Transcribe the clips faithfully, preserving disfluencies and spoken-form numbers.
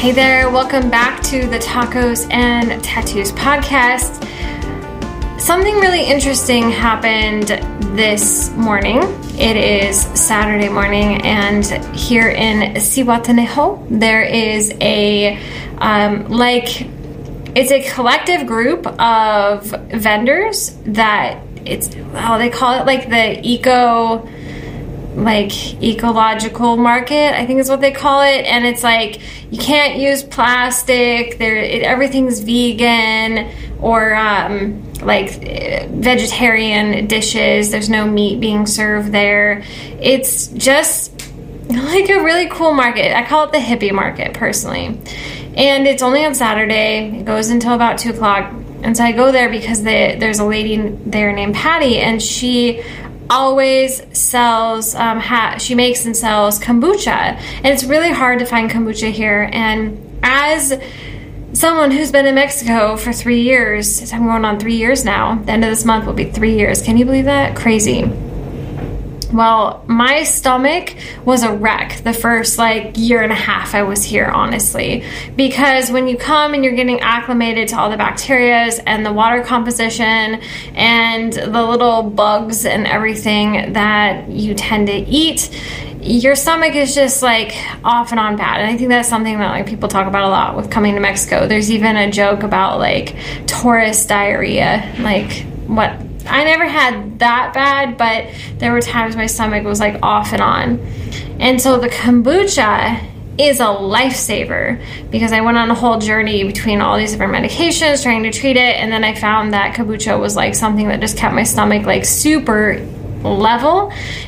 Hey there, welcome back to the Tacos and Tattoos podcast. Something really interesting happened this morning. It is Saturday morning, and here in Zihuatanejo, there is a, um, like, it's a collective group of vendors that it's, how they call it, like the eco... like ecological market, I think is what they call it. And it's like you can't use plastic, there it, everything's vegan or um, like vegetarian dishes. There's no meat being served there. It's just like a really cool market. I call it the hippie market personally, and it's only on Saturday. It goes until about two o'clock, and so I go there because they, there's a lady there named Patty, and she always sells, um, ha- she makes and sells kombucha. And it's really hard to find kombucha here. And as someone who's been in Mexico for three years, I'm going on three years now, the end of this month will be three years. Can you believe that? Crazy. Well, my stomach was a wreck the first like year and a half I was here, honestly, because when you come and you're getting acclimated to all the bacterias and the water composition and the little bugs and everything that you tend to eat, your stomach is just like off and on bad. And I think that's something that like people talk about a lot with coming to Mexico. There's even a joke about like tourist diarrhea, like what I never had that bad, but there were times my stomach was like off and on. And so the kombucha is a lifesaver because I went on a whole journey between all these different medications trying to treat it. And then I found that kombucha was like something that just kept my stomach like super level.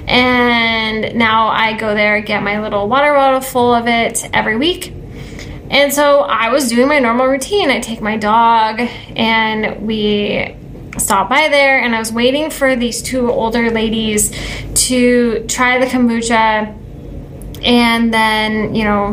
And now I go there, get my little water bottle full of it every week. And so I was doing my normal routine. I take my dog and we stopped by there, and I was waiting for these two older ladies to try the kombucha and then, you know,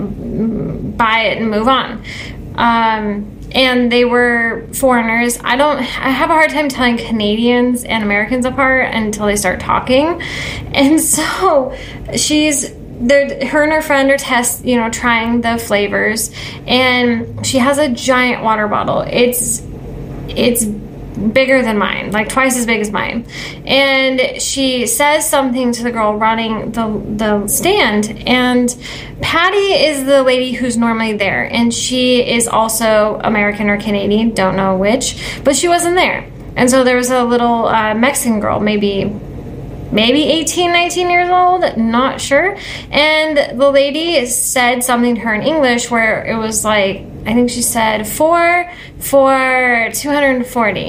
buy it and move on. Um, and they were foreigners. I don't, I have a hard time telling Canadians and Americans apart until they start talking. And so she's, They're, her and her friend are test, you know, trying the flavors, and she has a giant water bottle. It's, it's bigger than mine, like twice as big as mine. And she says something to the girl running the the stand, and Patty is the lady who's normally there, and she is also American or Canadian, don't know which, but she wasn't there. And so there was a little uh, Mexican girl, maybe maybe eighteen, nineteen years old, not sure. And the lady said something to her in English where it was like, I think she said four for two hundred forty.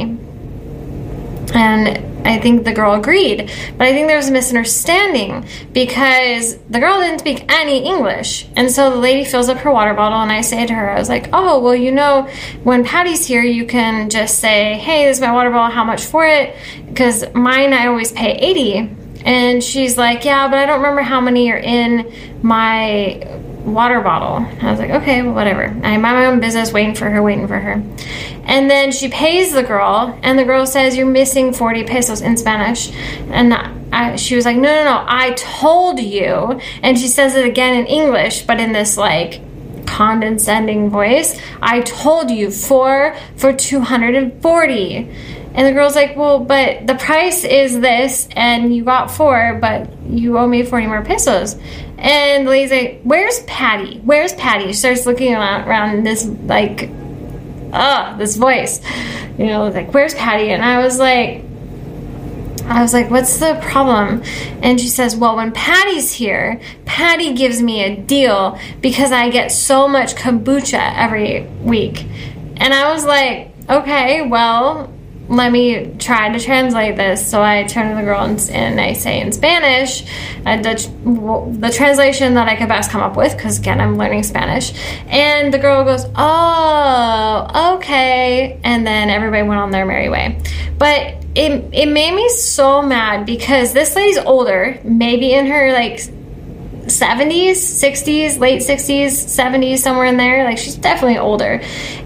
And I think the girl agreed. But I think there was a misunderstanding because the girl didn't speak any English. And so the lady fills up her water bottle, and I say to her, I was like, oh, well, you know, when Patty's here, you can just say, hey, this is my water bottle, how much for it? Because mine, I always pay eighty. And she's like, yeah, but I don't remember how many are in my water bottle. I was like, okay, well, whatever. I mind my own business, waiting for her, waiting for her. And then she pays the girl, and the girl says, you're missing forty pesos in Spanish. And I, she was like, no, no, no, I told you. And she says it again in English, but in this like condescending voice. I told you four for two hundred forty. And the girl's like, well, but the price is this, and you got four, but you owe me forty more pesos. And the lady's like, where's Patty? Where's Patty? She starts looking around, around this, like, ugh, this voice. You know, like, where's Patty? And I was like, I was like, what's the problem? And she says, well, when Patty's here, Patty gives me a deal because I get so much kombucha every week. And I was like, okay, well, let me try to translate this. So I turn to the girl and, and I say in Spanish, uh, the, the translation that I could best come up with, because again, I'm learning Spanish. And the girl goes, oh, okay. And then everybody went on their merry way. But it, it made me so mad because this lady's older, maybe in her like seventies, sixties, late sixties, seventies, somewhere in there. Like, she's definitely older.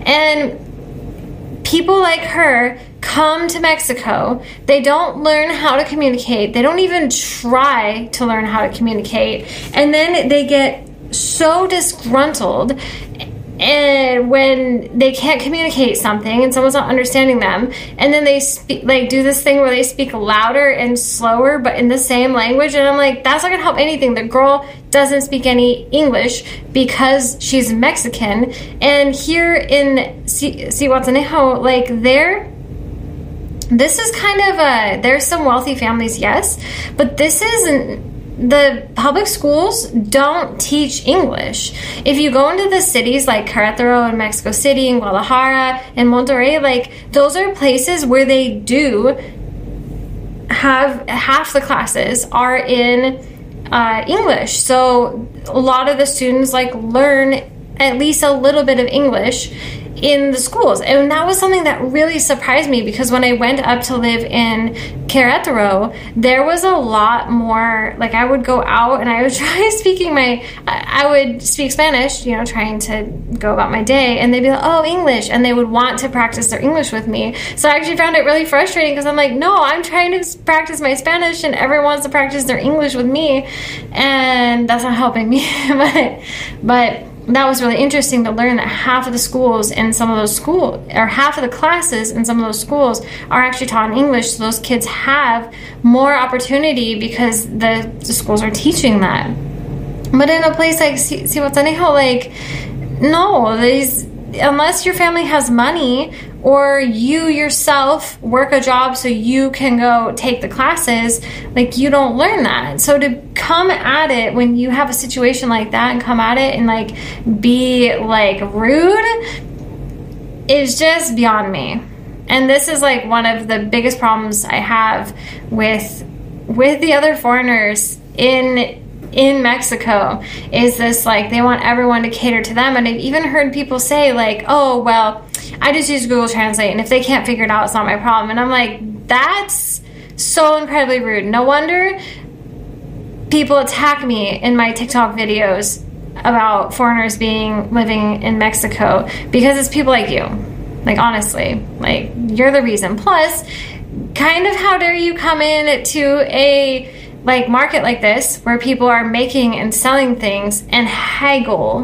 And people like her come to Mexico, they don't learn how to communicate, they don't even try to learn how to communicate, and then they get so disgruntled and when they can't communicate something and someone's not understanding them, and then they speak, like do this thing where they speak louder and slower but in the same language, and I'm like, that's not gonna help anything. The girl doesn't speak any English because she's Mexican, and here in Zihuatanejo, like they're this is kind of a, there's some wealthy families, yes, but this isn't. The public schools don't teach English. If you go into the cities like Querétaro and Mexico City and Guadalajara and Monterrey, like those are places where they do have half the classes are in uh, English. So a lot of the students like learn at least a little bit of English in the schools. And that was something that really surprised me, because when I went up to live in Querétaro, there was a lot more, like I would go out and I would try speaking my, I would speak Spanish, you know, trying to go about my day, and they'd be like, oh, English, and they would want to practice their English with me. So I actually found it really frustrating, because I'm like, no, I'm trying to practice my Spanish and everyone wants to practice their English with me, and that's not helping me. but, but that was really interesting to learn that half of the schools in some of those schools, or half of the classes in some of those schools are actually taught in English. So those kids have more opportunity because the, the schools are teaching that. But in a place like Zihuatanejo, like, no, these, unless your family has money or you yourself work a job so you can go take the classes, like you don't learn that. So to come at it when you have a situation like that and come at it and like be like rude is just beyond me. And this is like one of the biggest problems I have with with the other foreigners in in Mexico, is this like they want everyone to cater to them. And I've even heard people say like, oh, well, I just use Google Translate, and if they can't figure it out, it's not my problem. And I'm like, that's so incredibly rude. No wonder people attack me in my TikTok videos about foreigners being living in Mexico, because it's people like you. Like, honestly, like, you're the reason. Plus, kind of how dare you come in to a like market like this where people are making and selling things and haggle,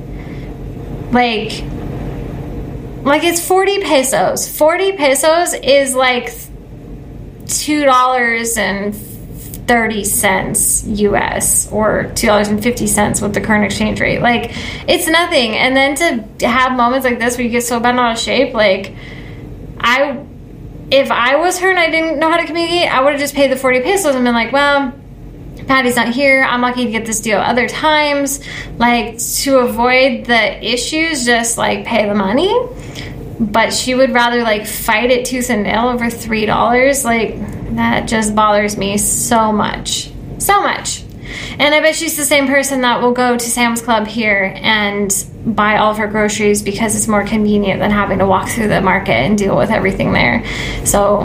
like like it's forty pesos. forty pesos is like two dollars and thirty cents U S, or two dollars and fifty cents with the current exchange rate. Like, it's nothing. And then to have moments like this where you get so bent out of shape, like, I if I was her and I didn't know how to communicate, I would have just paid the forty pesos and been like, well, Patty's not here, I'm lucky to get this deal other times. Like, to avoid the issues, just like pay the money. But she would rather like fight it tooth and nail over three dollars. Like, that just bothers me so much. So much. And I bet she's the same person that will go to Sam's Club here and buy all of her groceries because it's more convenient than having to walk through the market and deal with everything there. So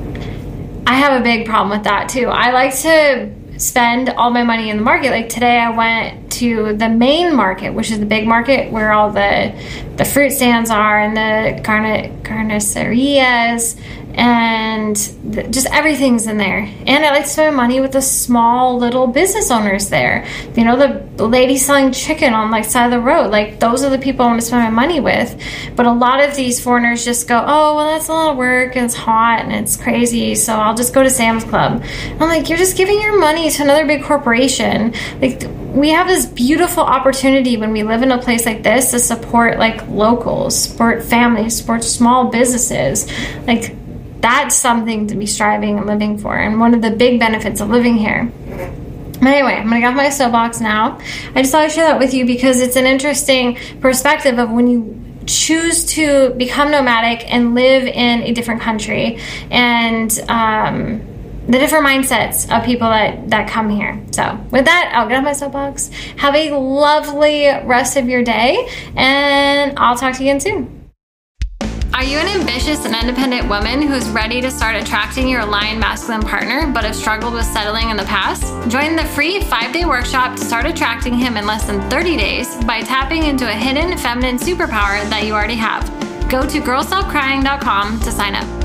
I have a big problem with that too. I like to spend all my money in the market. Like today I went to the main market, which is the big market where all the the fruit stands are and the carne, carnicerias and the, just everything's in there. And I like to spend money with the small little business owners there. You know, the lady selling chicken on like side of the road. Like, those are the people I want to spend my money with. But a lot of these foreigners just go, oh, well, that's a lot of work and it's hot and it's crazy, so I'll just go to Sam's Club. I'm like, you're just giving your money to another big corporation. Like, we have this beautiful opportunity when we live in a place like this to support like locals, support families, support small businesses. Like, that's something to be striving and living for, and one of the big benefits of living here. But anyway, I'm gonna get off my soapbox now. I just thought I'd share that with you because it's an interesting perspective of when you choose to become nomadic and live in a different country, and um, the different mindsets of people that, that come here. So with that, I'll get off my soapbox. Have a lovely rest of your day, and I'll talk to you again soon. Are you an ambitious and independent woman who's ready to start attracting your aligned masculine partner but have struggled with settling in the past? Join the free five-day workshop to start attracting him in less than thirty days by tapping into a hidden feminine superpower that you already have. Go to girl stop crying dot com to sign up.